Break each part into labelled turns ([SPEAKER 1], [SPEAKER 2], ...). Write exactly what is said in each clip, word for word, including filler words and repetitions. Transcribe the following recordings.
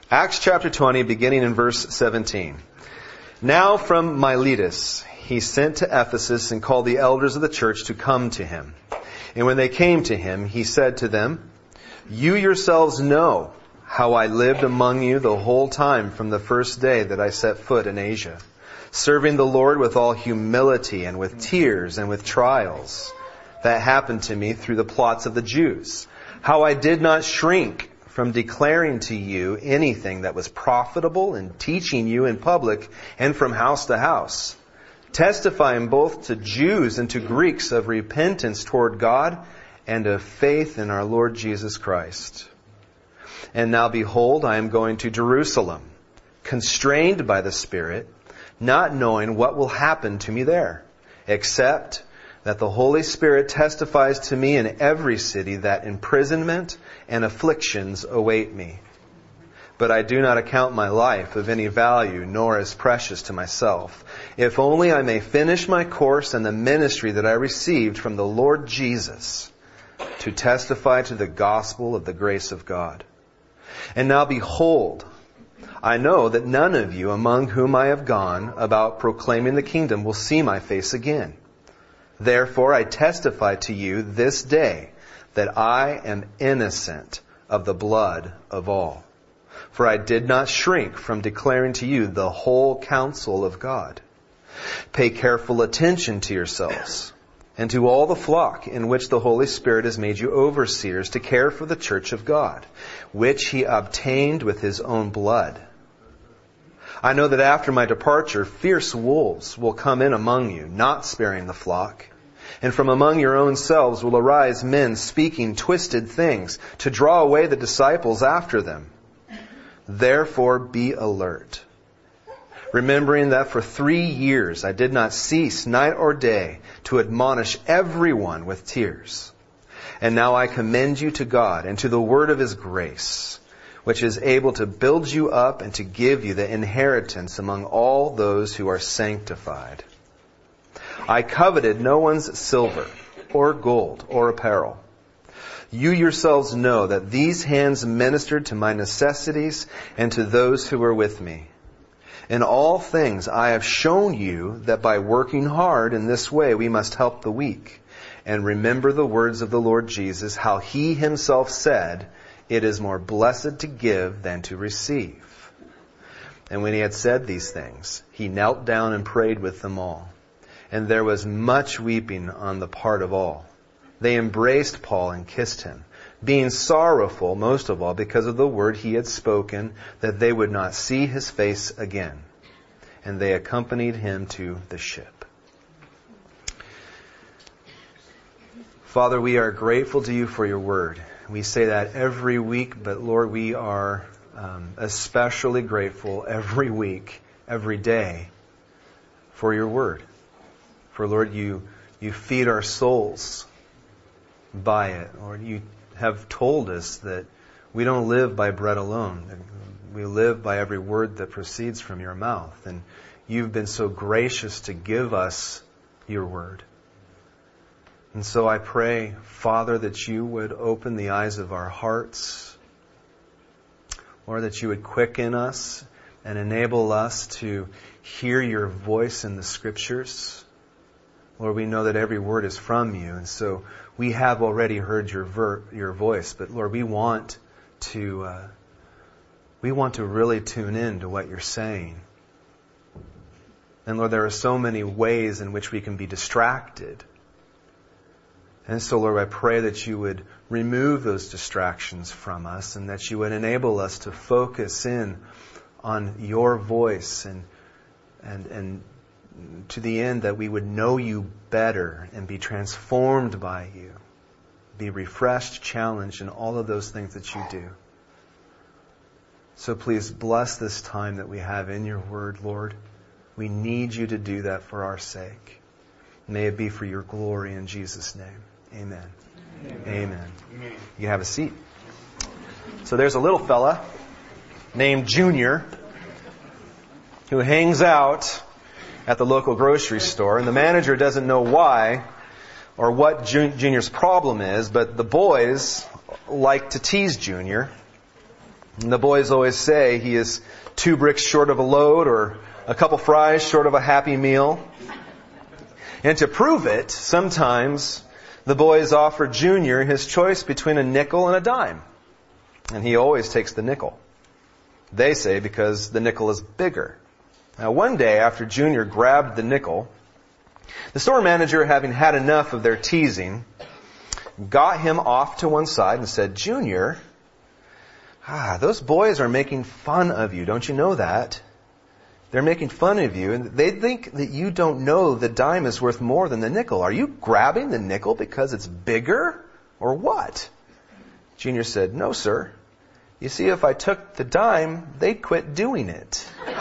[SPEAKER 1] Acts chapter twenty, beginning in verse seventeen. Now from Miletus he sent to Ephesus and called the elders of the church to come to him. And when they came to him, he said to them, "You yourselves know how I lived among you the whole time from the first day that I set foot in Asia, serving the Lord with all humility and with tears and with trials that happened to me through the plots of the Jews. How I did not shrink from declaring to you anything that was profitable and teaching you in public and from house to house, testifying both to Jews and to Greeks of repentance toward God and of faith in our Lord Jesus Christ. And now behold, I am going to Jerusalem, constrained by the Spirit, not knowing what will happen to me there, except that the Holy Spirit testifies to me in every city that imprisonment and afflictions await me. But I do not account my life of any value, nor as precious to myself, if only I may finish my course and the ministry that I received from the Lord Jesus, to testify to the gospel of the grace of God. And now behold, I know that none of you among whom I have gone about proclaiming the kingdom will see my face again. Therefore I testify to you this day that I am innocent of the blood of all. For I did not shrink from declaring to you the whole counsel of God. Pay careful attention to yourselves and to all the flock in which the Holy Spirit has made you overseers to care for the church of God, which He obtained with His own blood. I know that after my departure, fierce wolves will come in among you, not sparing the flock. And from among your own selves will arise men speaking twisted things to draw away the disciples after them. Therefore be alert, remembering that for three years I did not cease night or day to admonish everyone with tears. And now I commend you to God and to the word of His grace, which is able to build you up and to give you the inheritance among all those who are sanctified. I coveted no one's silver or gold or apparel. You yourselves know that these hands ministered to my necessities and to those who were with me. In all things I have shown you that by working hard in this way we must help the weak. And remember the words of the Lord Jesus, how He Himself said, "It is more blessed to give than to receive." And when He had said these things, He knelt down and prayed with them all. And there was much weeping on the part of all. They embraced Paul and kissed him, being sorrowful most of all because of the word he had spoken, that they would not see his face again. And they accompanied him to the ship. Father, we are grateful to you for your word. We say that every week, but Lord, we are um, especially grateful every week, every day, for your word. For Lord, you you feed our souls by it. Lord, you have told us that we don't live by bread alone. We live by every word that proceeds from your mouth. And you've been so gracious to give us your word. And so I pray, Father, that you would open the eyes of our hearts, or that you would quicken us and enable us to hear your voice in the Scriptures. Lord, we know that every word is from you, and so we have already heard your ver- your voice. But Lord, we want to uh, we want to really tune in to what you're saying. And Lord, there are so many ways in which we can be distracted. And so, Lord, I pray that you would remove those distractions from us, and that you would enable us to focus in on your voice, and and and. to the end that we would know you better and be transformed by you, be refreshed, challenged, and all of those things that you do. So please bless this time that we have in your word, Lord. We need you to do that for our sake. May it be for your glory in Jesus' name. Amen. Amen. Amen. Amen. You have a seat. So there's a little fella named Junior who hangs out at the local grocery store, and the manager doesn't know why or what Junior's problem is, but the boys like to tease Junior And the boys always say he is two bricks short of a load or a couple fries short of a happy meal. And to prove it, sometimes the boys offer Junior his choice between a nickel and a dime. And he always takes the nickel. They say because the nickel is bigger. Now one day after Junior grabbed the nickel, the store manager, having had enough of their teasing, got him off to one side and said, "Junior, ah, those boys are making fun of you. Don't you know that? They're making fun of you, and they think that you don't know the dime is worth more than the nickel. Are you grabbing the nickel because it's bigger, or what?" Junior said, "No, sir. You see, if I took the dime, they'd quit doing it."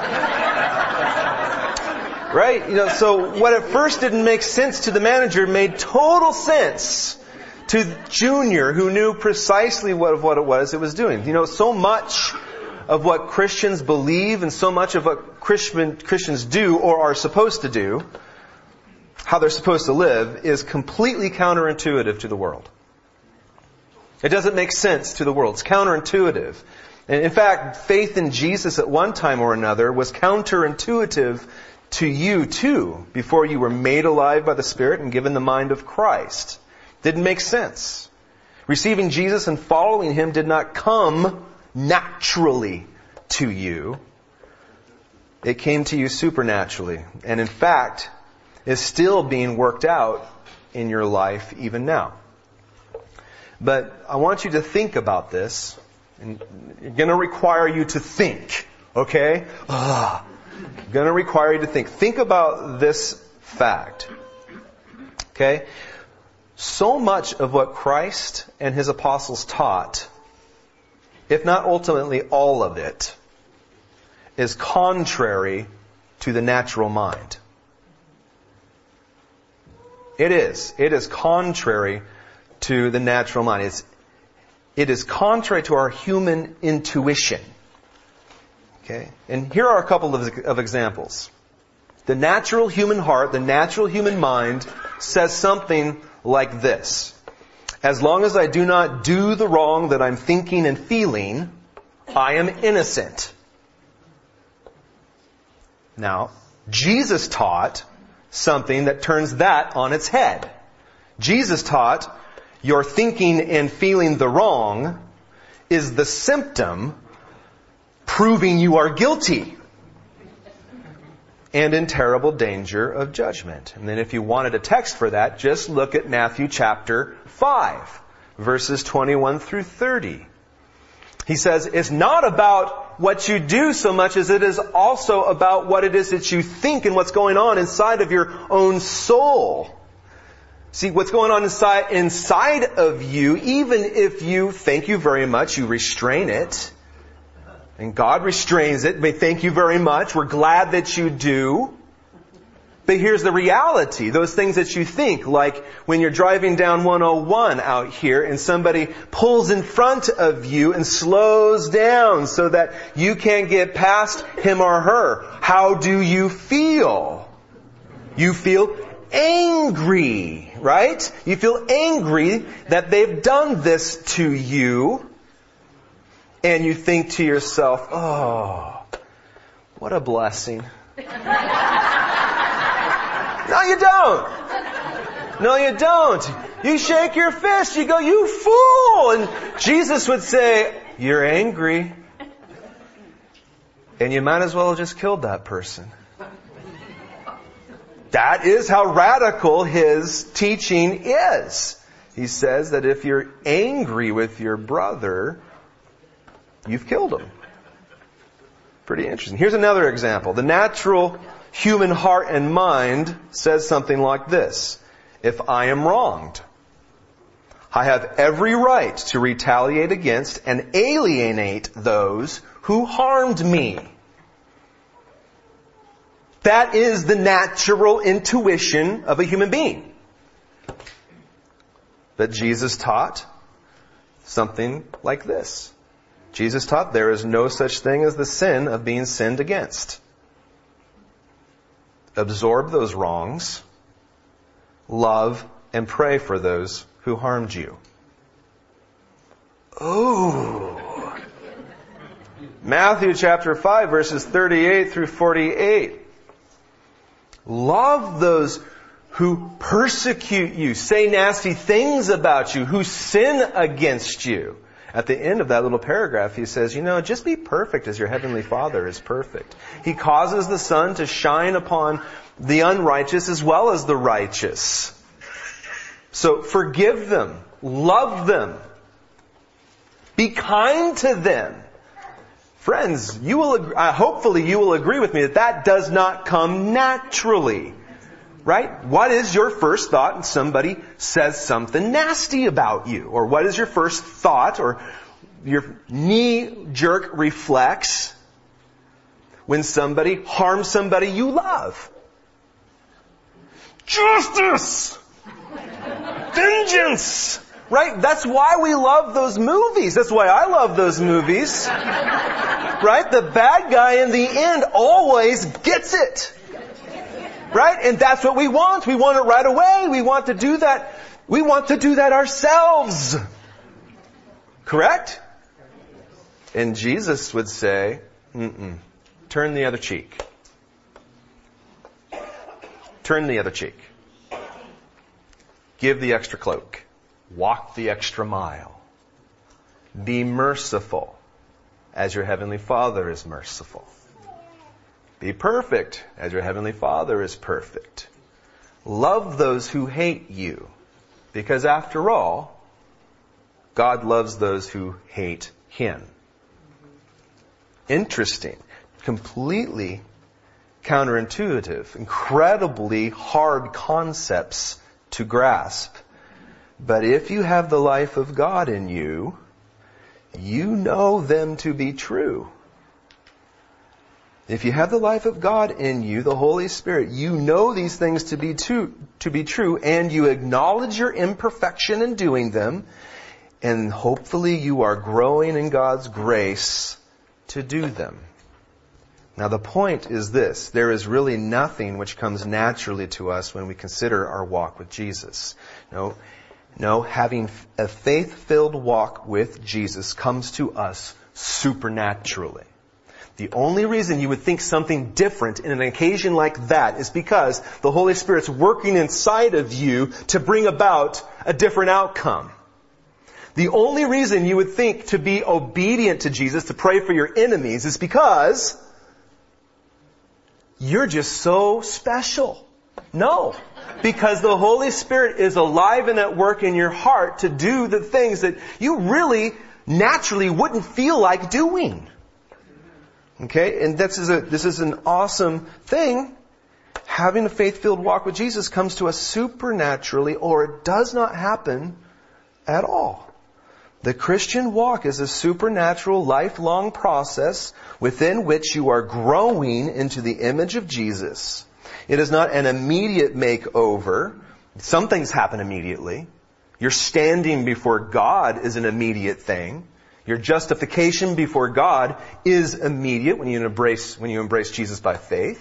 [SPEAKER 1] Right? You know, so what at first didn't make sense to the manager made total sense to Junior, who knew precisely what, what it was it was doing. You know, so much of what Christians believe and so much of what Christian, Christians do or are supposed to do, how they're supposed to live, is completely counterintuitive to the world. It doesn't make sense to the world. It's counterintuitive. And in fact, faith in Jesus at one time or another was counterintuitive to you too, before you were made alive by the Spirit and given the mind of Christ. Didn't make sense. Receiving Jesus and following Him did not come naturally to you. It came to you supernaturally. And in fact, is still being worked out in your life even now. But I want you to think about this. And it's going to require you to think. Okay? Ugh. Going to require you to think. Think about this fact. Okay? So much of what Christ and His apostles taught, if not ultimately all of it, is contrary to the natural mind. It is. It is contrary to the natural mind. It's, it is contrary to our human intuition. Okay? And here are a couple of, of examples. The natural human heart, the natural human mind says something like this: as long as I do not do the wrong that I'm thinking and feeling, I am innocent. Now, Jesus taught something that turns that on its head. Jesus taught your thinking and feeling the wrong is the symptom proving you are guilty and in terrible danger of judgment. And then if you wanted a text for that, just look at Matthew chapter five, verses twenty-one through thirty. He says, it's not about what you do so much as it is also about what it is that you think and what's going on inside of your own soul. See, what's going on inside, inside of you, even if you, thank you very much, you restrain it, and God restrains it, but thank you very much, we're glad that you do. But here's the reality. Those things that you think, like when you're driving down one oh one out here and somebody pulls in front of you and slows down so that you can't get past him or her. How do you feel? You feel angry, right? You feel angry that they've done this to you. And you think to yourself, oh, what a blessing. No, you don't. No, you don't. You shake your fist. You go, you fool. And Jesus would say, you're angry. And you might as well have just killed that person. That is how radical His teaching is. He says that if you're angry with your brother, you've killed him. Pretty interesting. Here's another example. The natural human heart and mind says something like this: if I am wronged, I have every right to retaliate against and alienate those who harmed me. That is the natural intuition of a human being. But Jesus taught something like this. Jesus taught there is no such thing as the sin of being sinned against. Absorb those wrongs, love and pray for those who harmed you. Ooh. Matthew chapter five, verses thirty-eight through forty-eight. Love those who persecute you, say nasty things about you, who sin against you. At the end of that little paragraph, he says, you know, just be perfect as your heavenly Father is perfect. He causes the sun to shine upon the unrighteous as well as the righteous. So forgive them, love them, be kind to them. Friends, you will, uh, hopefully you will agree with me that that does not come naturally. Right? What is your first thought when somebody says something nasty about you? Or what is your first thought or your knee-jerk reflex when somebody harms somebody you love? Justice! Vengeance! Right? That's why we love those movies. That's why I love those movies. Right? The bad guy in the end always gets it. Right? And that's what we want. We want it right away. We want to do that. We want to do that ourselves. Correct? And Jesus would say, mm-mm, turn the other cheek. Turn the other cheek. Give the extra cloak. Walk the extra mile. Be merciful as your heavenly Father is merciful. Be perfect as your heavenly Father is perfect. Love those who hate you. Because after all, God loves those who hate Him. Interesting. Completely counterintuitive. Incredibly hard concepts to grasp. But if you have the life of God in you, you know them to be true. If you have the life of God in you, the Holy Spirit, you know these things to be true, to be true, and you acknowledge your imperfection in doing them, and hopefully you are growing in God's grace to do them. Now the point is this: there is really nothing which comes naturally to us when we consider our walk with Jesus. No, no, having a faith-filled walk with Jesus comes to us supernaturally. The only reason you would think something different in an occasion like that is because the Holy Spirit's working inside of you to bring about a different outcome. The only reason you would think to be obedient to Jesus, to pray for your enemies, is because you're just so special. No. Because the Holy Spirit is alive and at work in your heart to do the things that you really naturally wouldn't feel like doing. Okay, and this is a this is an awesome thing. Having a faith-filled walk with Jesus comes to us supernaturally, or it does not happen at all. The Christian walk is a supernatural, lifelong process within which you are growing into the image of Jesus. It is not an immediate makeover. Some things happen immediately. Your standing before God is an immediate thing. Your justification before God is immediate when you embrace, when you embrace Jesus by faith.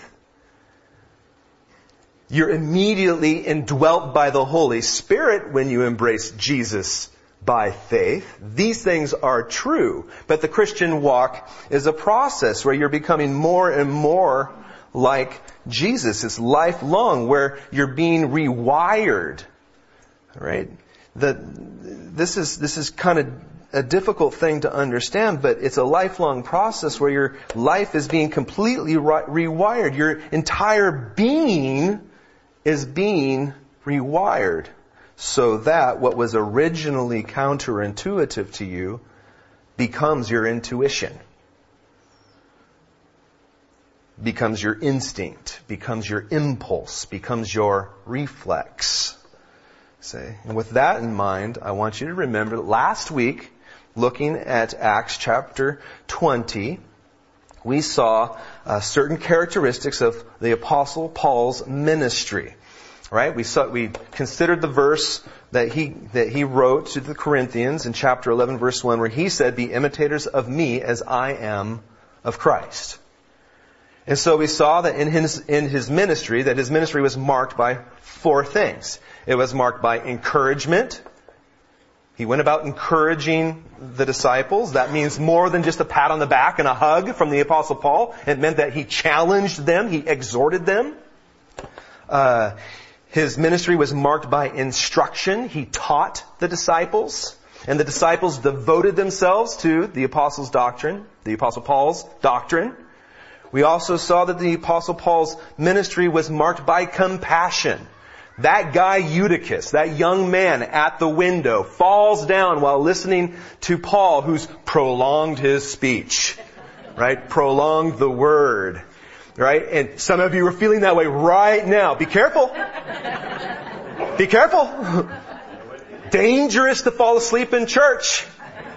[SPEAKER 1] You're immediately indwelt by the Holy Spirit when you embrace Jesus by faith. These things are true. But the Christian walk is a process where you're becoming more and more like Jesus. It's lifelong, where you're being rewired. Right? The, this is, this is kind of a difficult thing to understand, but it's a lifelong process where your life is being completely re- rewired. Your entire being is being rewired so that what was originally counterintuitive to you becomes your intuition, becomes your instinct, becomes your impulse, becomes your reflex. Say, and with that in mind, I want you to remember that last week, looking at Acts chapter twenty, we saw uh, certain characteristics of the Apostle Paul's ministry. Right? We saw, we considered the verse that he that he wrote to the Corinthians in chapter eleven, verse one, where he said, "Be imitators of me as I am of Christ." And so we saw that in his in his ministry, that his ministry was marked by four things. It was marked by encouragement, He went about encouraging the disciples. That means more than just a pat on the back and a hug from the Apostle Paul. It meant that he challenged them. He exhorted them. Uh, his ministry was marked by instruction. He taught the disciples. And the disciples devoted themselves to the Apostles' doctrine, the Apostle Paul's doctrine. We also saw that the Apostle Paul's ministry was marked by compassion. That guy Eutychus, that young man at the window, falls down while listening to Paul, who's prolonged his speech, right? Prolonged the word, right? And some of you are feeling that way right now. Be careful. Be careful. Dangerous to fall asleep in church.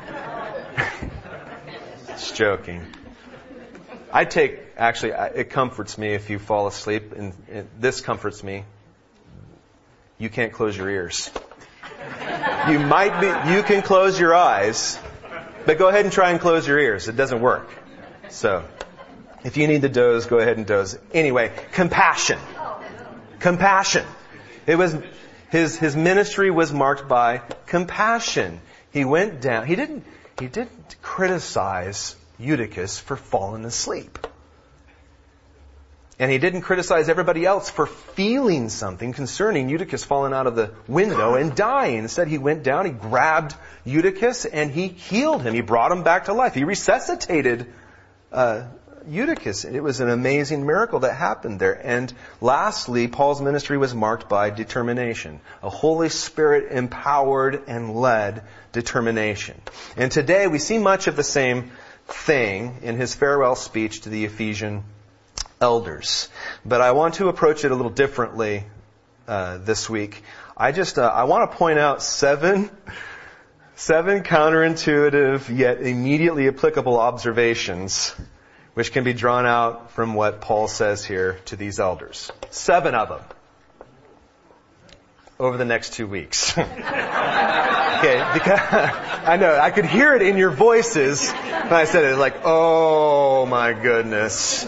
[SPEAKER 1] Just joking. I take, actually, it comforts me if you fall asleep, and, and this comforts me. You can't close your ears. You might be, you can close your eyes, but go ahead and try and close your ears. It doesn't work. So, if you need to doze, go ahead and doze. Anyway, compassion. Compassion. It was, his, his ministry was marked by compassion. He went down, he didn't, he didn't criticize Eutychus for falling asleep. And he didn't criticize everybody else for feeling something concerning Eutychus falling out of the window and dying. Instead, he went down, he grabbed Eutychus, and he healed him. He brought him back to life. He resuscitated uh, Eutychus. It was an amazing miracle that happened there. And lastly, Paul's ministry was marked by determination. A Holy Spirit empowered and led determination. And today we see much of the same thing in his farewell speech to the Ephesian elders. But I want to approach it a little differently uh, this week. I just, uh, I want to point out seven, seven counterintuitive yet immediately applicable observations which can be drawn out from what Paul says here to these elders. Seven of them. Over the next two weeks. Okay, because I know, I could hear it in your voices when I said it, like, oh my goodness.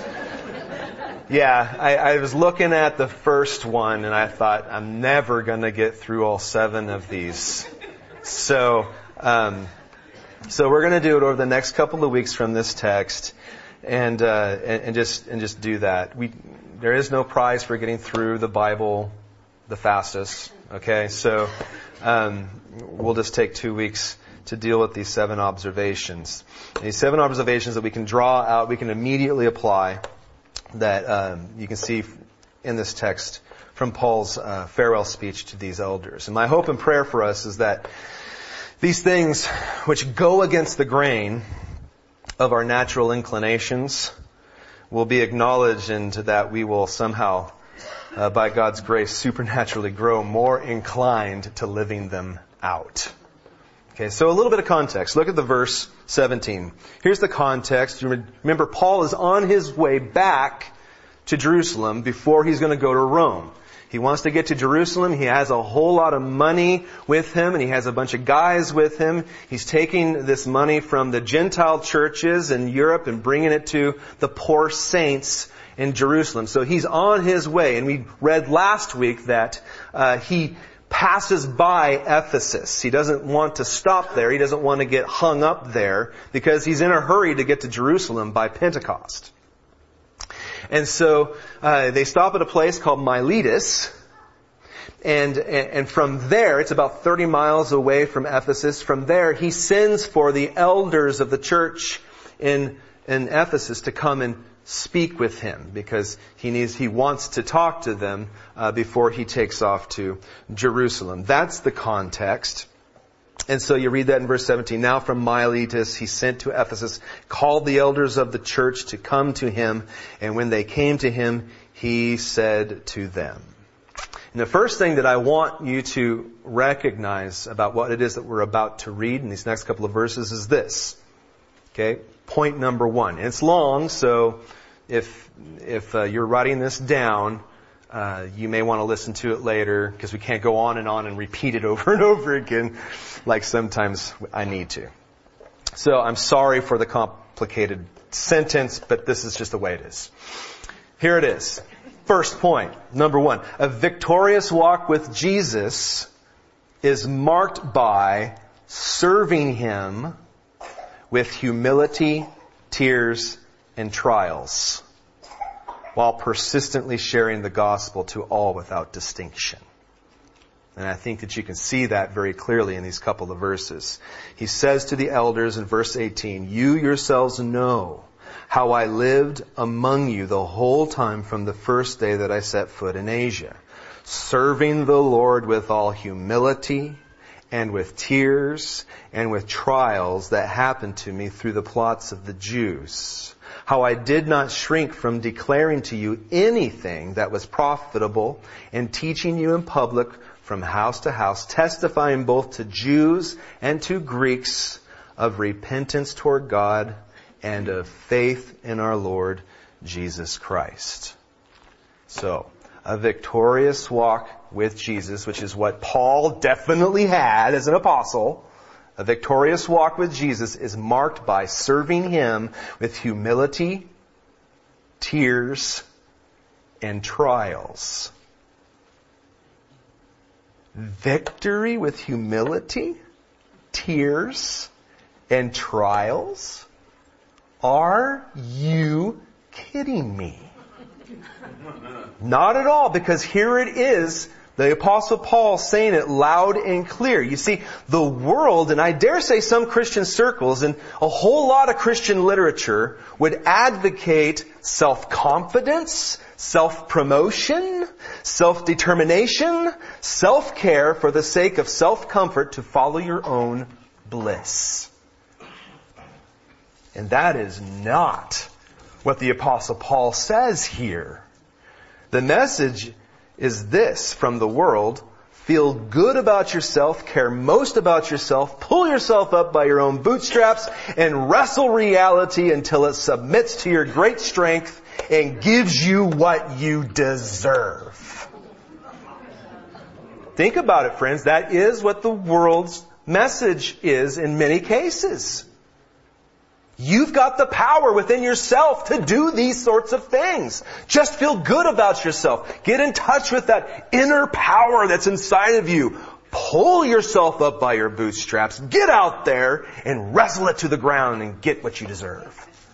[SPEAKER 1] Yeah, I, I was looking at the first one and I thought, I'm never going to get through all seven of these. So, um, so we're going to do it over the next couple of weeks from this text, and uh, and, and just and just do that. We there is no prize for getting through the Bible the fastest. Okay, so um, we'll just take two weeks to deal with these seven observations. And these seven observations that we can draw out, we can immediately apply. That um, you can see in this text from Paul's uh, farewell speech to these elders. And my hope and prayer for us is that these things which go against the grain of our natural inclinations will be acknowledged, and that we will somehow, uh, by God's grace, supernaturally grow more inclined to living them out. Okay, so a little bit of context. Look at the verse seventeen. Here's the context. You remember, Paul is on his way back to Jerusalem before he's going to go to Rome. He wants to get to Jerusalem. He has a whole lot of money with him, and he has a bunch of guys with him. He's taking this money from the Gentile churches in Europe and bringing it to the poor saints in Jerusalem. So he's on his way, and we read last week that uh, he passes by Ephesus. He doesn't want to stop there. He doesn't want to get hung up there because he's in a hurry to get to Jerusalem by Pentecost. And so uh, they stop at a place called Miletus. And, and from there, it's about thirty miles away from Ephesus. From there, he sends for the elders of the church in, in Ephesus to come and speak with him, because he needs, he wants to talk to them uh, before he takes off to Jerusalem. That's the context. And so you read that in verse seventeen. Now from Miletus he sent to Ephesus, called the elders of the church to come to him, and when they came to him, he said to them. And the first thing that I want you to recognize about what it is that we're about to read in these next couple of verses is this. Okay, point number one. And it's long, so if if uh, you're writing this down, uh, you may want to listen to it later, because we can't go on and on and repeat it over and over again like sometimes I need to. So I'm sorry for the complicated sentence, but this is just the way it is. Here it is. First point, number one. A victorious walk with Jesus is marked by serving Him with humility, tears, and trials, while persistently sharing the gospel to all without distinction. And I think that you can see that very clearly in these couple of verses. He says to the elders in verse eighteen, "You yourselves know how I lived among you the whole time from the first day that I set foot in Asia, serving the Lord with all humility and with tears and with trials that happened to me through the plots of the Jews. How I did not shrink from declaring to you anything that was profitable and teaching you in public from house to house, testifying both to Jews and to Greeks of repentance toward God and of faith in our Lord Jesus Christ." So, a victorious walk with Jesus, which is what Paul definitely had as an apostle. A victorious walk with Jesus is marked by serving Him with humility, tears, and trials. Victory with humility, tears, and trials? Are you kidding me? Not at all, because here it is, the Apostle Paul saying it loud and clear. You see, the world, and I dare say some Christian circles, and a whole lot of Christian literature would advocate self-confidence, self-promotion, self-determination, self-care for the sake of self-comfort to follow your own bliss. And that is not what the Apostle Paul says here. The message is this from the world: feel good about yourself, care most about yourself, pull yourself up by your own bootstraps, and wrestle reality until it submits to your great strength and gives you what you deserve. Think about it, friends. That is what the world's message is in many cases. You've got the power within yourself to do these sorts of things. Just feel good about yourself. Get in touch with that inner power that's inside of you. Pull yourself up by your bootstraps. Get out there and wrestle it to the ground and get what you deserve.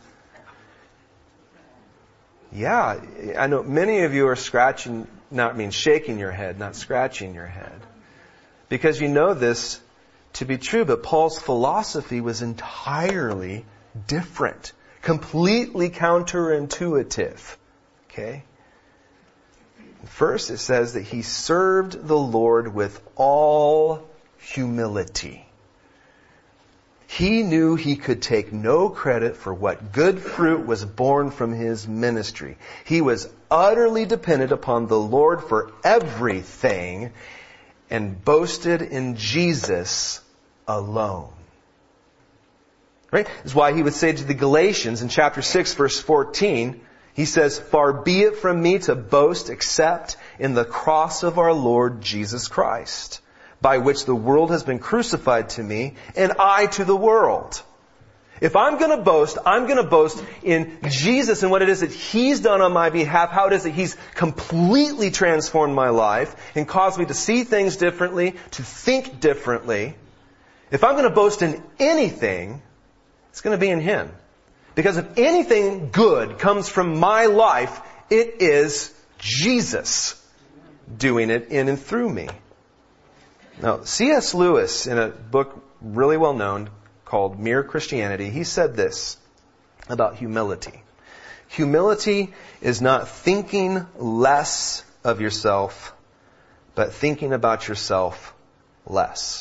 [SPEAKER 1] Yeah, I know many of you are scratching, not I mean shaking your head, not scratching your head. Because you know this to be true, but Paul's philosophy was entirely different, completely counterintuitive. Okay? First, it says that he served the Lord with all humility. He knew he could take no credit for what good fruit was born from his ministry. He was utterly dependent upon the Lord for everything and boasted in Jesus alone. Right? This is why he would say to the Galatians in chapter six, verse fourteen, he says, "Far be it from me to boast except in the cross of our Lord Jesus Christ, by which the world has been crucified to me, and I to the world." If I'm going to boast, I'm going to boast in Jesus and what it is that He's done on my behalf, how it is that He's completely transformed my life and caused me to see things differently, to think differently. If I'm going to boast in anything, it's going to be in Him. Because if anything good comes from my life, it is Jesus doing it in and through me. Now, C S Lewis, in a book really well known called Mere Christianity, he said this about humility. Humility is not thinking less of yourself, but thinking about yourself less.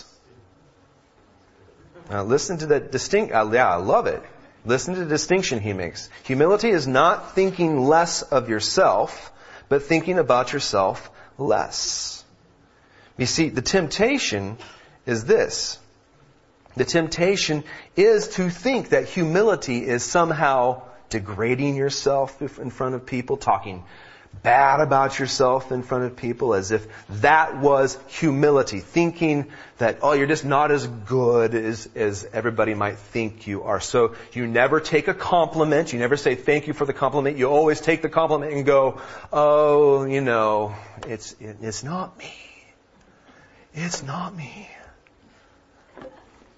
[SPEAKER 1] Now listen to that distinct, uh, yeah, I love it. Listen to the distinction he makes. Humility is not thinking less of yourself, but thinking about yourself less. You see, the temptation is this. The temptation is to think that humility is somehow degrading yourself in front of people, talking bad about yourself in front of people, as if that was humility. Thinking that, oh, you're just not as good as, as everybody might think you are. So you never take a compliment. You never say thank you for the compliment. You always take the compliment and go, oh, you know, it's, it, it's not me. It's not me.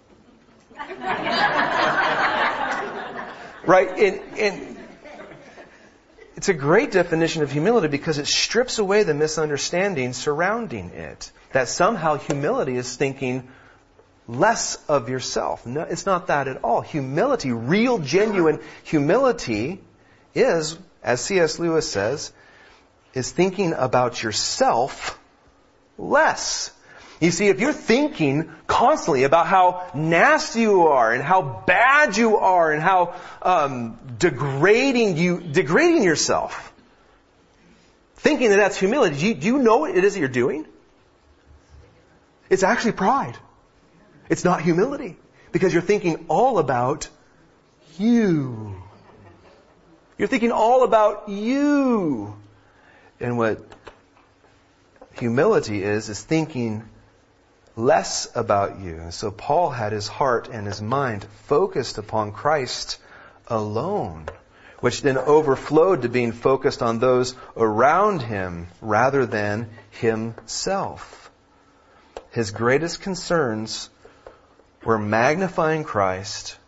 [SPEAKER 1] Right? And, and it's a great definition of humility because it strips away the misunderstanding surrounding it. That somehow humility is thinking less of yourself. No, it's not that at all. Humility, real, genuine humility is, as C S Lewis says, is thinking about yourself less. You see, if you're thinking constantly about how nasty you are and how bad you are and how um, degrading you, degrading yourself, thinking that that's humility, do you, do you know what it is that you're doing? It's actually pride. It's not humility because you're thinking all about you. You're thinking all about you. And what humility is, is thinking less about you. And so Paul had his heart and his mind focused upon Christ alone, which then overflowed to being focused on those around him rather than himself. His greatest concerns were magnifying Christ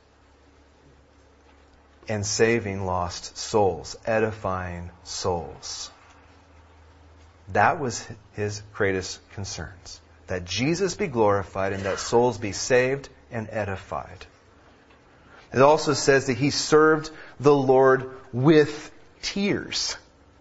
[SPEAKER 1] and saving lost souls, edifying souls. That was his greatest concerns. That Jesus be glorified and that souls be saved and edified. It also says that he served the Lord with tears.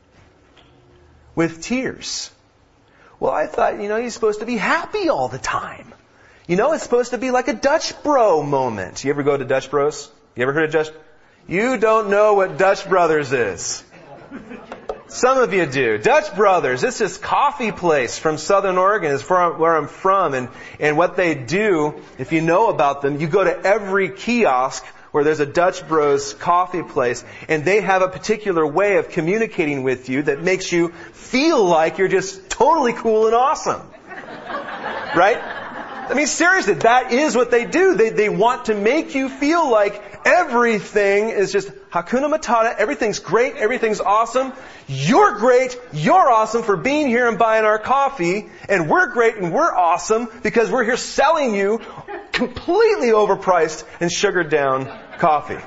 [SPEAKER 1] With tears. Well, I thought, you know, he's supposed to be happy all the time. You know, it's supposed to be like a Dutch Bro moment. You ever go to Dutch Bros? You ever heard of Dutch? You don't know what Dutch Brothers is. Some of you do. Dutch Brothers, it's this coffee place from Southern Oregon, is where I'm from. And, and what they do, if you know about them, you go to every kiosk where there's a Dutch Bros coffee place, and they have a particular way of communicating with you that makes you feel like you're just totally cool and awesome. Right? I mean, seriously, that is what they do. They, they want to make you feel like everything is just Hakuna Matata. Everything's great. Everything's awesome. You're great. You're awesome for being here and buying our coffee. And we're great and we're awesome because we're here selling you completely overpriced and sugared down coffee.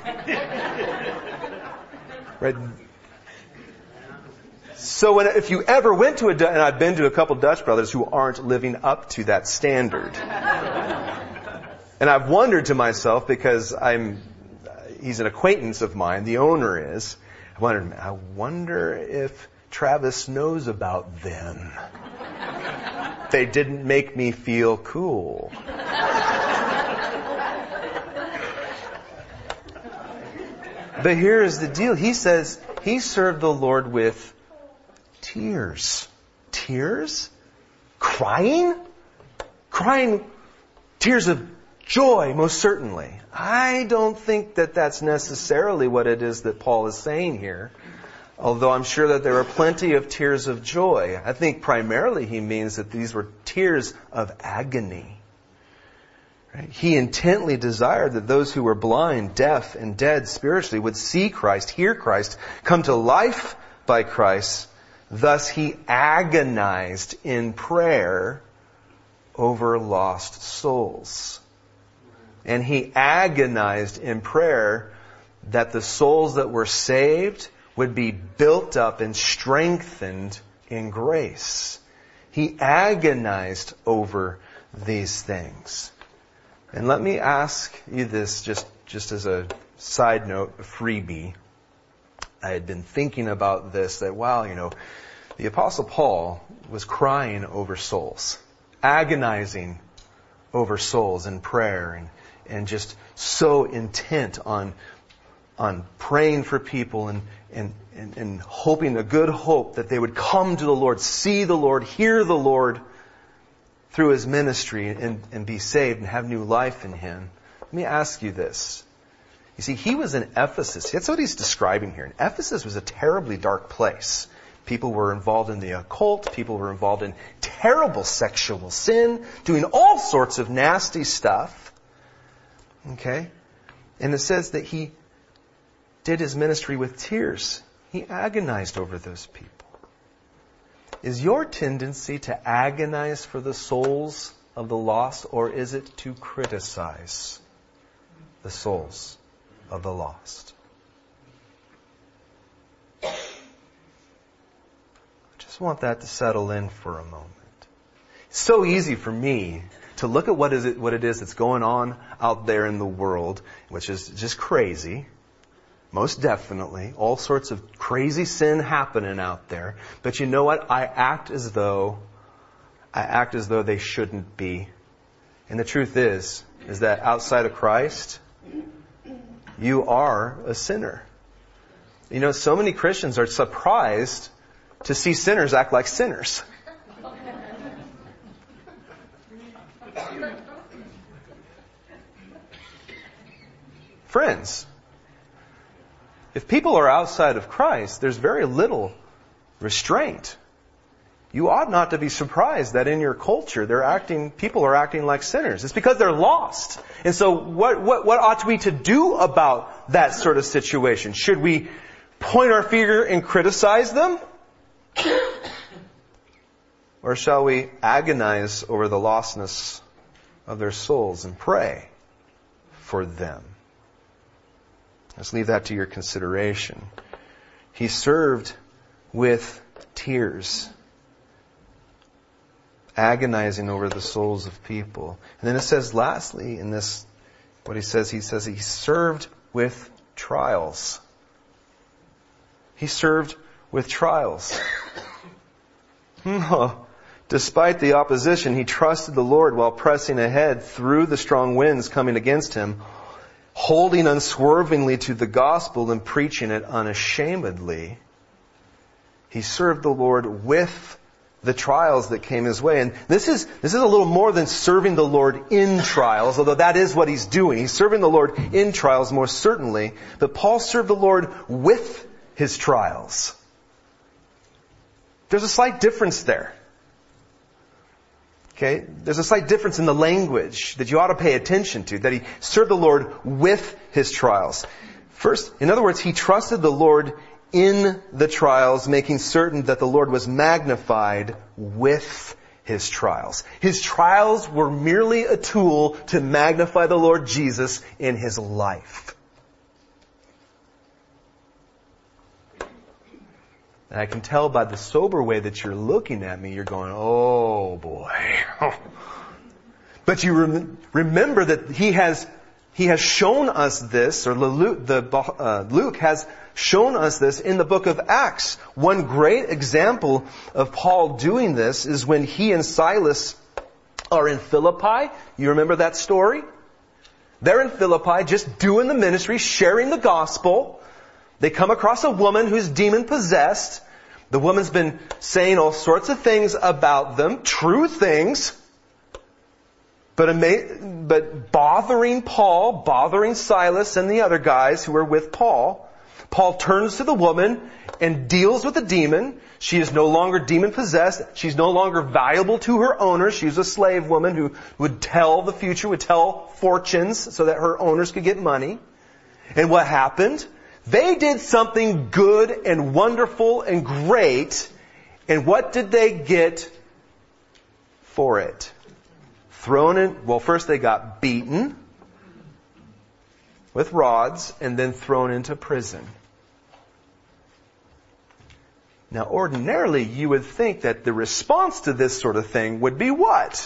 [SPEAKER 1] Right? So when, if you ever went to a, and I've been to a couple Dutch Brothers who aren't living up to that standard. And I've wondered to myself, because I'm, he's an acquaintance of mine, the owner is, I wondered, I wonder if Travis knows about them. They didn't make me feel cool. But here's the deal. He says he served the Lord with tears. Tears? Crying? Crying tears of joy, most certainly. I don't think that that's necessarily what it is that Paul is saying here. Although I'm sure that there are plenty of tears of joy. I think primarily he means that these were tears of agony. Right? He intently desired that those who were blind, deaf, and dead spiritually would see Christ, hear Christ, come to life by Christ. Thus he agonized in prayer over lost souls. And he agonized in prayer that the souls that were saved would be built up and strengthened in grace. He agonized over these things. And let me ask you this just, just as a side note, a freebie. I had been thinking about this, that wow, you know, the Apostle Paul was crying over souls, agonizing over souls in prayer, and, and just so intent on, on praying for people and, and, and, and hoping, a good hope that they would come to the Lord, see the Lord, hear the Lord through His ministry and, and be saved and have new life in Him. Let me ask you this. You see, he was in Ephesus. That's what he's describing here. And Ephesus was a terribly dark place. People were involved in the occult. People were involved in terrible sexual sin, doing all sorts of nasty stuff. Okay? And it says that he did his ministry with tears. He agonized over those people. Is your tendency to agonize for the souls of the lost, or is it to criticize? the souls of the lost. I just want that to settle in for a moment. It's so easy for me to look at what is it, what it is that's going on out there in the world, which is just crazy. Most definitely. All sorts of crazy sin happening out there. But you know what? I act as though, I act as though they shouldn't be. And the truth is, is that outside of Christ, you are a sinner. You know, so many Christians are surprised to see sinners act like sinners. Friends, if people are outside of Christ, there's very little restraint. You ought not to be surprised that in your culture they're acting, people are acting like sinners. It's because they're lost. And so what, what, what ought we to do about that sort of situation? Should we point our finger and criticize them? Or shall we agonize over the lostness of their souls and pray for them? Let's leave that to your consideration. He served with tears, agonizing over the souls of people. And then it says lastly in this, what he says, he says he served with trials. He served with trials. Despite the opposition, he trusted the Lord while pressing ahead through the strong winds coming against him, holding unswervingly to the gospel and preaching it unashamedly. He served the Lord with the trials that came his way. And this is, this is a little more than serving the Lord in trials, although that is what he's doing. He's serving the Lord in trials, more certainly. But Paul served the Lord with his trials. There's a slight difference there. Okay? There's a slight difference in the language that you ought to pay attention to, that he served the Lord with his trials. First, in other words, he trusted the Lord in the trials, making certain that the Lord was magnified with his trials. His trials were merely a tool to magnify the Lord Jesus in his life. And I can tell by the sober way that you're looking at me, you're going, oh boy. But you rem- remember that he has, he has shown us this, or Luke, the, uh, Luke has shown us this in the book of Acts. One great example of Paul doing this is when he and Silas are in Philippi. You remember that story? They're in Philippi just doing the ministry, sharing the gospel. They come across a woman who's demon-possessed. The woman's been saying all sorts of things about them, true things, but, ama- but bothering Paul, bothering Silas and the other guys who are with Paul. Paul turns to the woman and deals with the demon. She is no longer demon-possessed. She's no longer valuable to her owner. She's a slave woman who would tell the future, would tell fortunes so that her owners could get money. And what happened? They did something good and wonderful and great. And what did they get for it? Thrown in, well, first they got beaten with rods and then thrown into prison. Now, ordinarily, you would think that the response to this sort of thing would be what?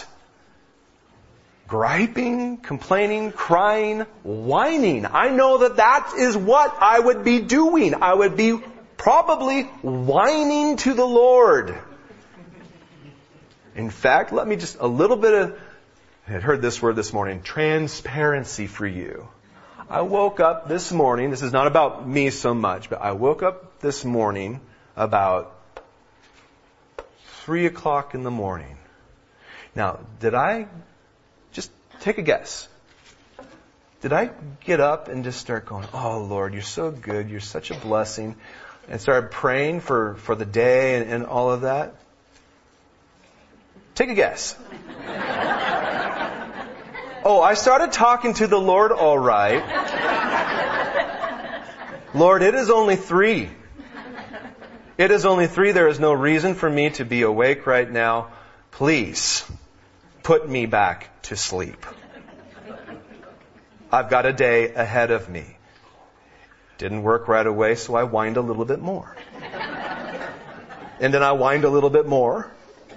[SPEAKER 1] Griping, complaining, crying, whining. I know that that is what I would be doing. I would be probably whining to the Lord. In fact, let me just, a little bit of, I had heard this word this morning, transparency for you. I woke up this morning, this is not about me so much, but I woke up this morning about three o'clock in the morning. Now, did I just take a guess? Did I get up and just start going, oh Lord, you're so good, you're such a blessing, and started praying for, for the day and, and all of that? Take a guess. Oh, I started talking to the Lord all right. Lord, it is only three. It is only three. There is no reason for me to be awake right now. Please put me back to sleep. I've got a day ahead of me. Didn't work right away, so I whined a little bit more. And then I whined a little bit more.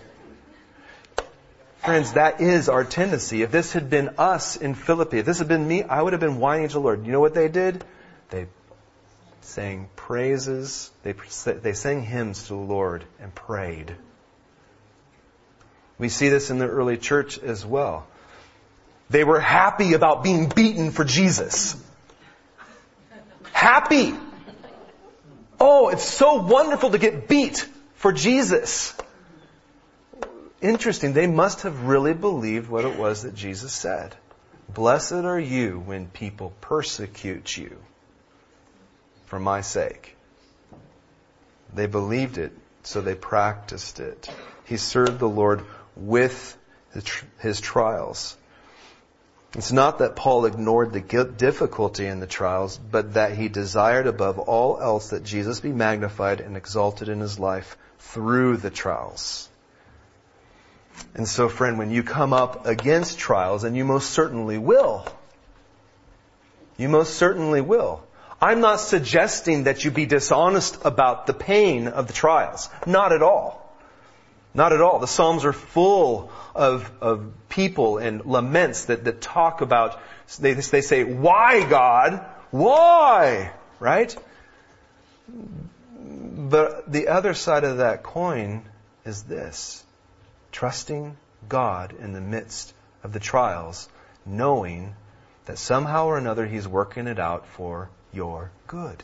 [SPEAKER 1] Friends, that is our tendency. If this had been us in Philippi, if this had been me, I would have been whining to the Lord. You know what they did? They sang praises. They, they sang hymns to the Lord and prayed. We see this in the early church as well. They were happy about being beaten for Jesus. Happy. Oh, it's so wonderful to get beat for Jesus. Interesting. They must have really believed what it was that Jesus said. Blessed are you when people persecute you for my sake. They believed it, so they practiced it. He served the Lord with his trials. It's not that Paul ignored the difficulty in the trials, but that he desired above all else that Jesus be magnified and exalted in his life through the trials. And so, friend, when you come up against trials, and you most certainly will, you most certainly will. I'm not suggesting that you be dishonest about the pain of the trials. Not at all. Not at all. The Psalms are full of, of people and laments that, that talk about, they, they say, why, God? Why? Right? But the other side of that coin is this. Trusting God in the midst of the trials, knowing that somehow or another He's working it out for your good.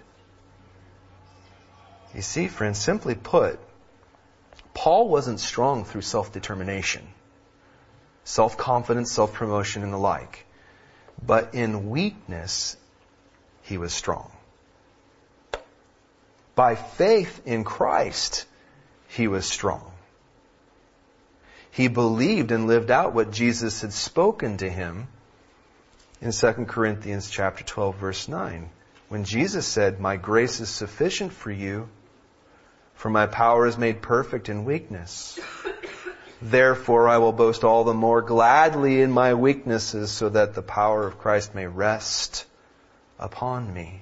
[SPEAKER 1] You see, friends, simply put, Paul wasn't strong through self-determination, self-confidence, self-promotion, and the like. But in weakness, he was strong. By faith in Christ, he was strong. He believed and lived out what Jesus had spoken to him in Second Corinthians chapter twelve, verse nine. When Jesus said, my grace is sufficient for you, for my power is made perfect in weakness. Therefore I will boast all the more gladly in my weaknesses, so that the power of Christ may rest upon me.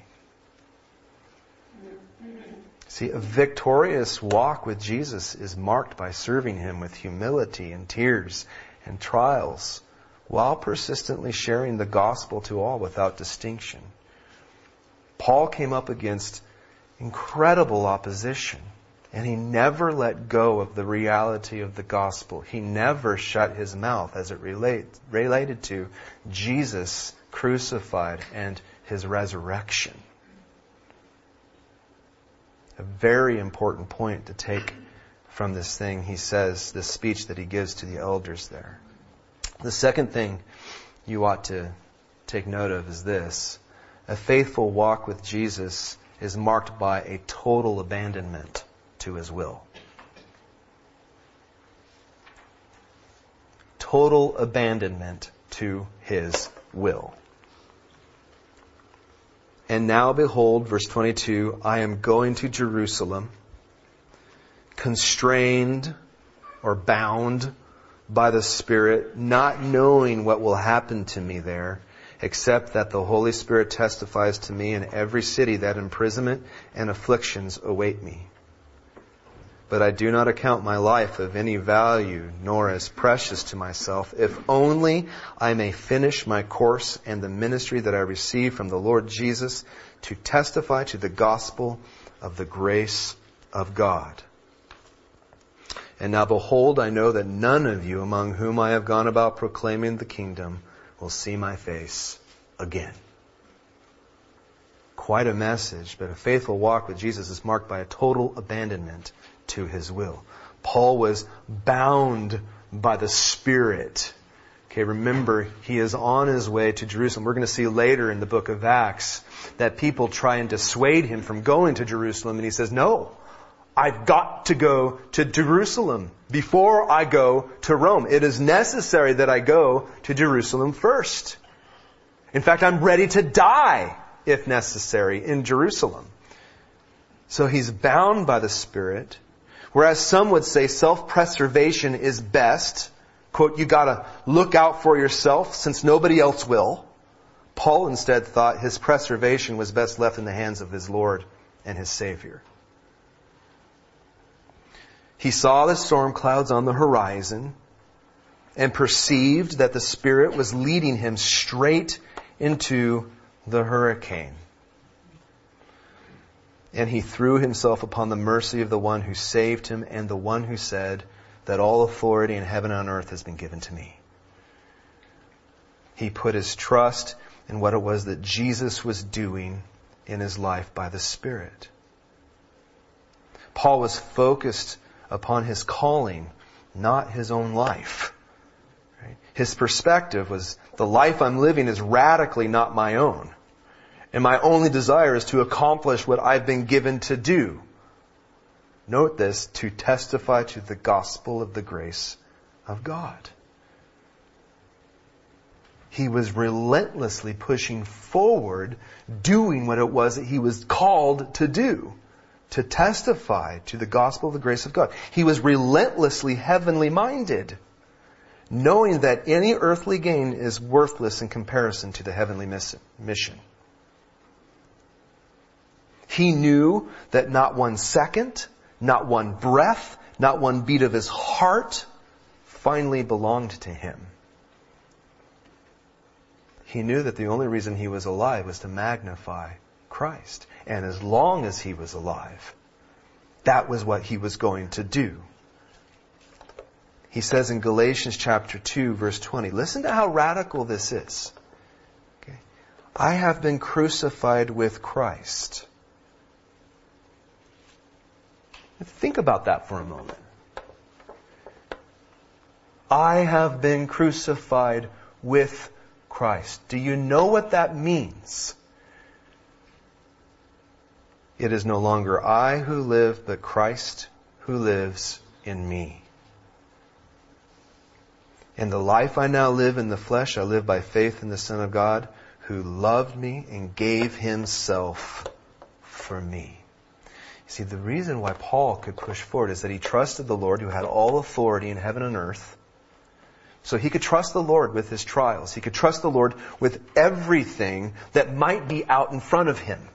[SPEAKER 1] See, a victorious walk with Jesus is marked by serving Him with humility and tears and trials, while persistently sharing the gospel to all without distinction. Paul came up against incredible opposition, and he never let go of the reality of the gospel. He never shut his mouth as it relate, related to Jesus crucified and His resurrection. A very important point to take from this thing he says, this speech that he gives to the elders there. The second thing you ought to take note of is this. A faithful walk with Jesus is marked by a total abandonment to His will. Total abandonment to His will. And now behold, verse twenty-two, I am going to Jerusalem, constrained or bound by the Spirit, not knowing what will happen to me there, except that the Holy Spirit testifies to me in every city that imprisonment and afflictions await me. But I do not account my life of any value, nor as precious to myself, if only I may finish my course and the ministry that I received from the Lord Jesus, to testify to the gospel of the grace of God. And now behold, I know that none of you among whom I have gone about proclaiming the kingdom will see my face again. Quite a message, but a faithful walk with Jesus is marked by a total abandonment to His will. Paul was bound by the Spirit. Okay, remember, he is on his way to Jerusalem. We're going to see later in the book of Acts that people try and dissuade him from going to Jerusalem. And he says, no, I've got to go to Jerusalem before I go to Rome. It is necessary that I go to Jerusalem first. In fact, I'm ready to die, if necessary, in Jerusalem. So he's bound by the Spirit. Whereas some would say self-preservation is best. Quote, you gotta look out for yourself since nobody else will. Paul instead thought his preservation was best left in the hands of his Lord and his Savior. He saw the storm clouds on the horizon and perceived that the Spirit was leading him straight into the hurricane. And he threw himself upon the mercy of the one who saved him and the one who said that all authority in heaven and on earth has been given to me. He put his trust in what it was that Jesus was doing in his life by the Spirit. Paul was focused upon his calling, not his own life. Right? His perspective was, the life I'm living is radically not my own. And my only desire is to accomplish what I've been given to do. Note this, to testify to the gospel of the grace of God. He was relentlessly pushing forward, doing what it was that he was called to do, to testify to the gospel of the grace of God. He was relentlessly heavenly minded, knowing that any earthly gain is worthless in comparison to the heavenly mission. He knew that not one second, not one breath, not one beat of his heart finally belonged to him. He knew that the only reason he was alive was to magnify Christ. And as long as he was alive, that was what he was going to do. He says in Galatians chapter two, verse twenty, listen to how radical this is. Okay. I have been crucified with Christ. Think about that for a moment. I have been crucified with Christ. Do you know what that means? It is no longer I who live, but Christ who lives in me. And the life I now live in the flesh, I live by faith in the Son of God, who loved me and gave himself for me. See, the reason why Paul could push forward is that he trusted the Lord who had all authority in heaven and earth. So he could trust the Lord with his trials. He could trust the Lord with everything that might be out in front of him.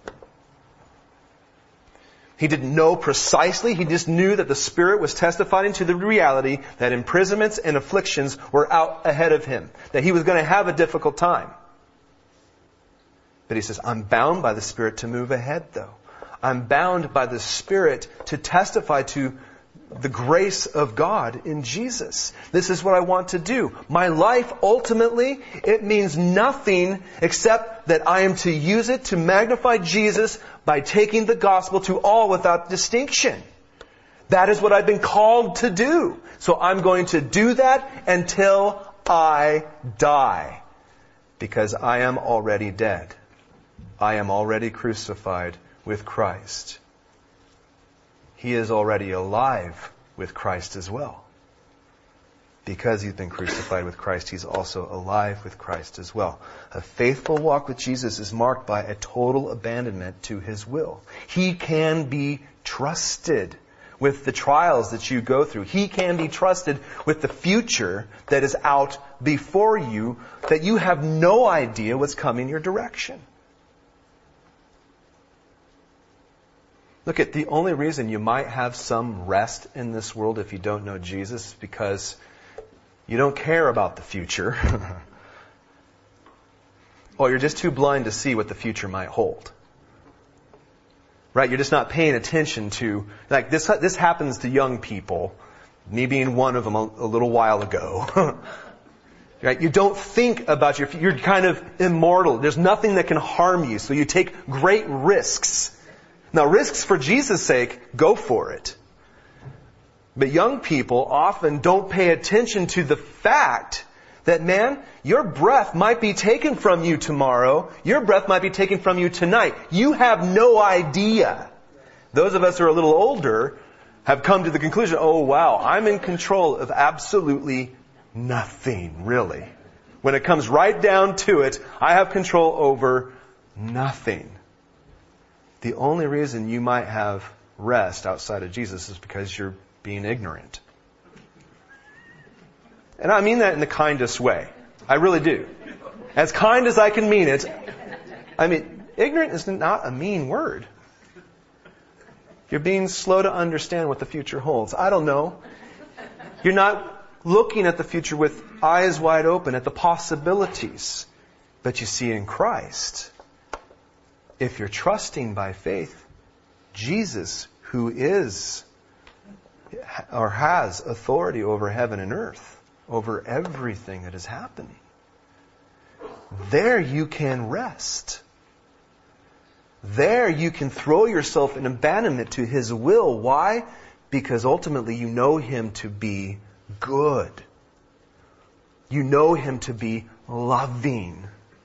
[SPEAKER 1] He didn't know precisely. He just knew that the Spirit was testifying to the reality that imprisonments and afflictions were out ahead of him. That he was going to have a difficult time. But he says, I'm bound by the Spirit to move ahead though. I'm bound by the Spirit to testify to the grace of God in Jesus. This is what I want to do. My life, ultimately, it means nothing except that I am to use it to magnify Jesus by taking the gospel to all without distinction. That is what I've been called to do. So I'm going to do that until I die. Because I am already dead. I am already crucified with Christ. He is already alive with Christ as well. Because he's been crucified with Christ, he's also alive with Christ as well. A faithful walk with Jesus is marked by a total abandonment to his will. He can be trusted with the trials that you go through. He can be trusted with the future that is out before you, that you have no idea what's coming your direction. Look, at the only reason you might have some rest in this world if you don't know Jesus is because you don't care about the future. Or you're just too blind to see what the future might hold. Right? You're just not paying attention to, like this, this happens to young people, me being one of them a, a little while ago. Right? You don't think about your, you're kind of immortal. There's nothing that can harm you. So you take great risks. Now, risks for Jesus' sake, go for it. But young people often don't pay attention to the fact that, man, your breath might be taken from you tomorrow. Your breath might be taken from you tonight. You have no idea. Those of us who are a little older have come to the conclusion, oh, wow, I'm in control of absolutely nothing, really. When it comes right down to it, I have control over nothing. The only reason you might have rest outside of Jesus is because you're being ignorant. And I mean that in the kindest way. I really do. As kind as I can mean it. I mean, ignorant is not a mean word. You're being slow to understand what the future holds. I don't know. You're not looking at the future with eyes wide open at the possibilities. But you see in Christ, if you're trusting by faith, Jesus, who is or has authority over heaven and earth, over everything that is happening, there you can rest. There you can throw yourself in abandonment to His will. Why? Because ultimately you know Him to be good. You know Him to be loving.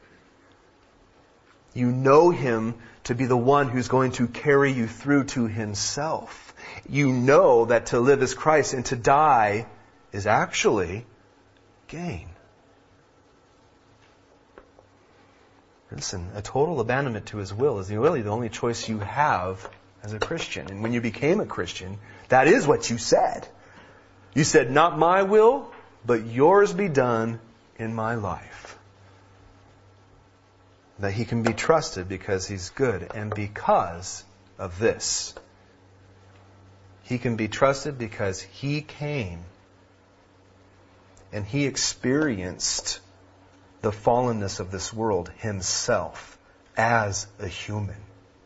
[SPEAKER 1] You know Him to be the one who's going to carry you through to Himself. You know that to live is Christ and to die is actually gain. Listen, a total abandonment to His will is really the only choice you have as a Christian. And when you became a Christian, that is what you said. You said, not my will, but yours be done in my life. That He can be trusted because He's good. And because of this, He can be trusted because He came and He experienced the fallenness of this world Himself as a human.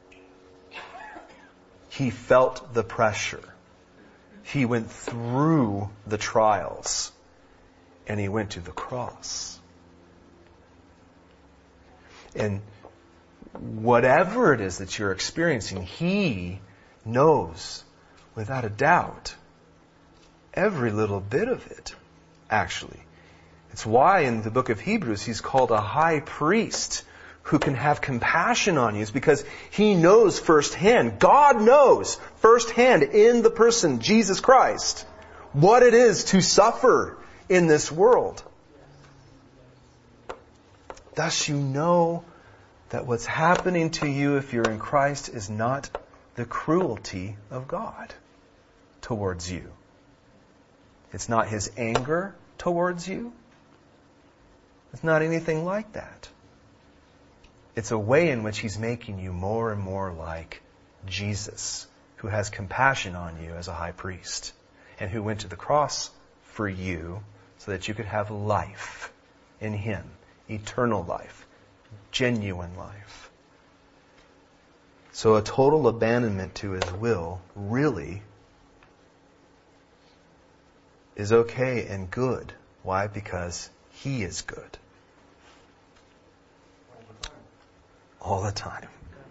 [SPEAKER 1] He felt the pressure. He went through the trials. And He went to the cross. And whatever it is that you're experiencing, He knows without a doubt every little bit of it, actually. It's why in the book of Hebrews He's called a high priest who can have compassion on you. It's because He knows firsthand, God knows firsthand in the person, Jesus Christ, what it is to suffer in this world. Thus you know that what's happening to you if you're in Christ is not the cruelty of God towards you. It's not His anger towards you. It's not anything like that. It's a way in which He's making you more and more like Jesus, who has compassion on you as a high priest, and who went to the cross for you so that you could have life in Him, eternal life, genuine life. So a total abandonment to His will really is okay and good. Why? Because He is good. All the time.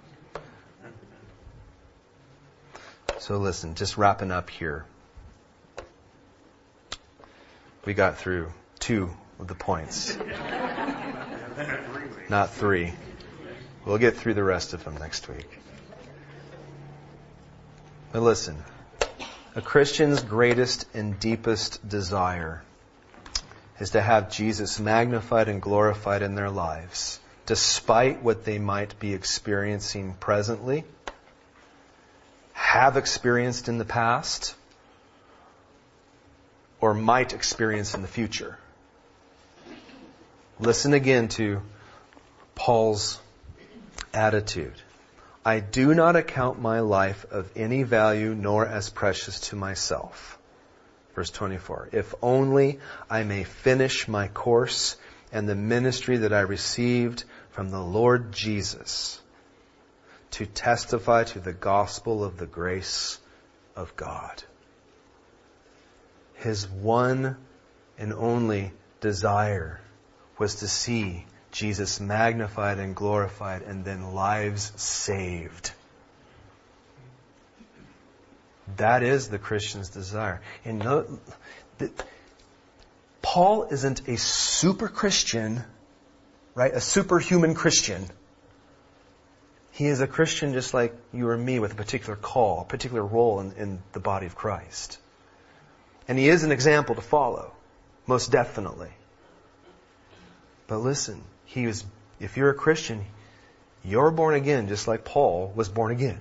[SPEAKER 1] So listen, just wrapping up here. We got through two of the points. Not three. We'll get through the rest of them next week. But listen, a Christian's greatest and deepest desire is to have Jesus magnified and glorified in their lives, despite what they might be experiencing presently, have experienced in the past, or might experience in the future. Listen again to Paul's attitude. I do not account my life of any value nor as precious to myself. Verse twenty-four. If only I may finish my course and the ministry that I received from the Lord Jesus to testify to the gospel of the grace of God. His one and only desire was to see Jesus magnified and glorified and then lives saved. That is the Christian's desire. And note that Paul isn't a super Christian, right? A superhuman Christian. He is a Christian just like you or me with a particular call, a particular role in, in the body of Christ. And he is an example to follow, most definitely. But listen, he was, if you're a Christian, you're born again just like Paul was born again.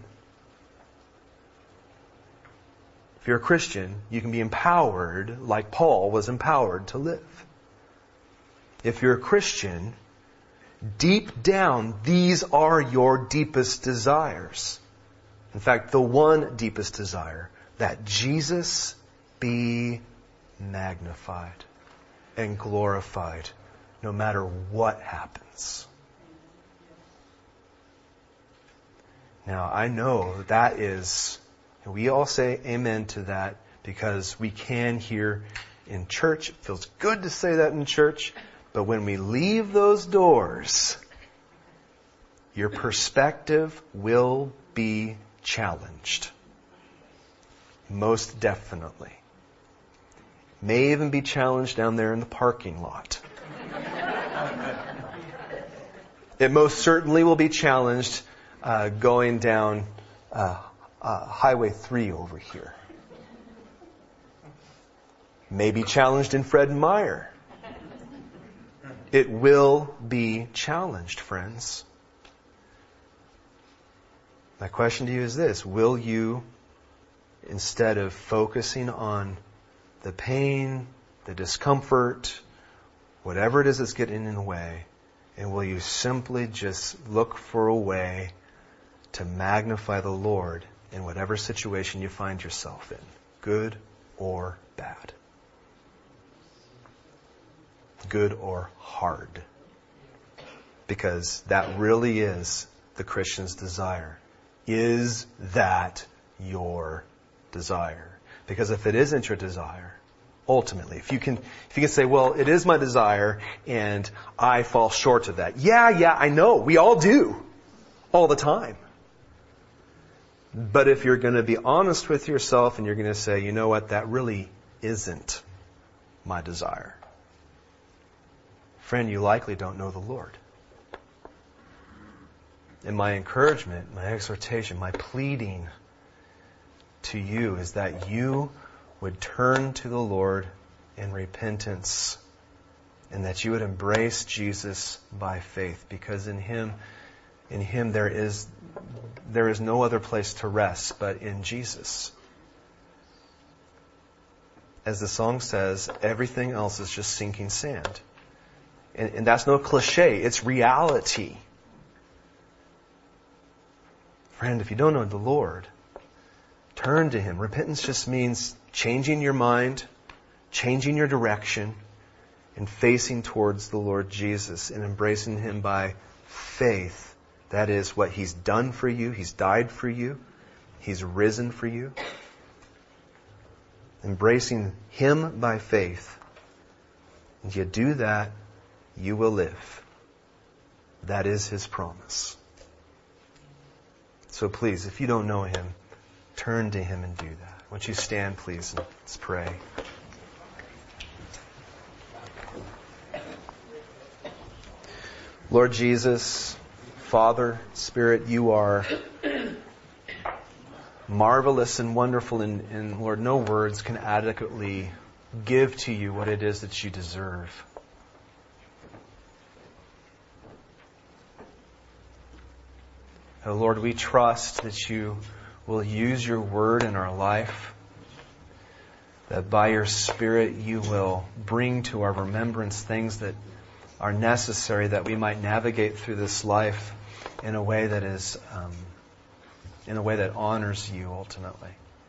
[SPEAKER 1] If you're a Christian, you can be empowered like Paul was empowered to live. If you're a Christian, deep down, these are your deepest desires. In fact, the one deepest desire, that Jesus be magnified and glorified no matter what happens. Now, I know that is, and we all say amen to that because we can hear in church. It feels good to say that in church. But when we leave those doors, your perspective will be challenged. Most definitely. May even be challenged down there in the parking lot. It most certainly will be challenged uh, going down uh, uh, Highway three over here. May be challenged in Fred Meyer. It will be challenged, friends. My question to you is this: will you, instead of focusing on the pain, the discomfort, whatever it is that's getting in the way, and will you simply just look for a way to magnify the Lord in whatever situation you find yourself in, good or bad? Good or hard. Because that really is the Christian's desire. Is that your desire? Because if it isn't your desire, ultimately, if you can, if you can say, well, it is my desire and I fall short of that. Yeah, yeah, I know. We all do. All the time. But if you're going to be honest with yourself and you're going to say, you know what, that really isn't my desire. Friend, you likely don't know the Lord. And my encouragement, my exhortation, my pleading to you is that you would turn to the Lord in repentance and that you would embrace Jesus by faith, because in Him, in Him there is, there is no other place to rest but in Jesus. As the song says, everything else is just sinking sand. And, and that's no cliche. It's reality. Friend, if you don't know the Lord, turn to Him. Repentance just means changing your mind, changing your direction, and facing towards the Lord Jesus and embracing Him by faith. That is what He's done for you. He's died for you. He's risen for you. Embracing Him by faith. And you do that, you will live. That is His promise. So please, if you don't know Him, turn to Him and do that. Won't you stand, please, and let's pray. Lord Jesus, Father, Spirit, you are marvelous and wonderful, and, and Lord, no words can adequately give to you what it is that you deserve. Oh, Lord, we trust that you will use your word in our life, that by your Spirit you will bring to our remembrance things that are necessary that we might navigate through this life in a way that is, um, in a way that honors you ultimately.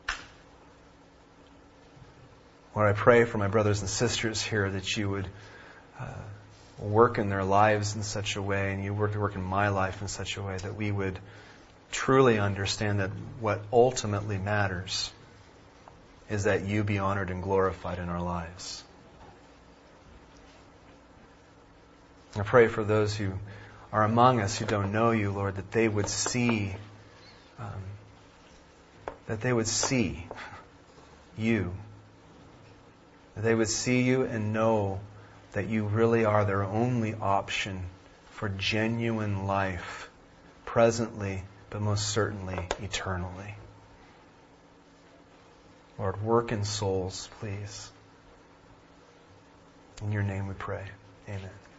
[SPEAKER 1] Lord, I pray for my brothers and sisters here that you would uh, work in their lives in such a way, and you work to work in my life in such a way that we would truly understand that what ultimately matters is that you be honored and glorified in our lives. I pray for those who are among us who don't know you, Lord, that they would see, um, that they would see you. That they would see you and know that you really are their only option for genuine life, presently, but most certainly eternally. Lord, work in souls, please. In your name we pray. Amen.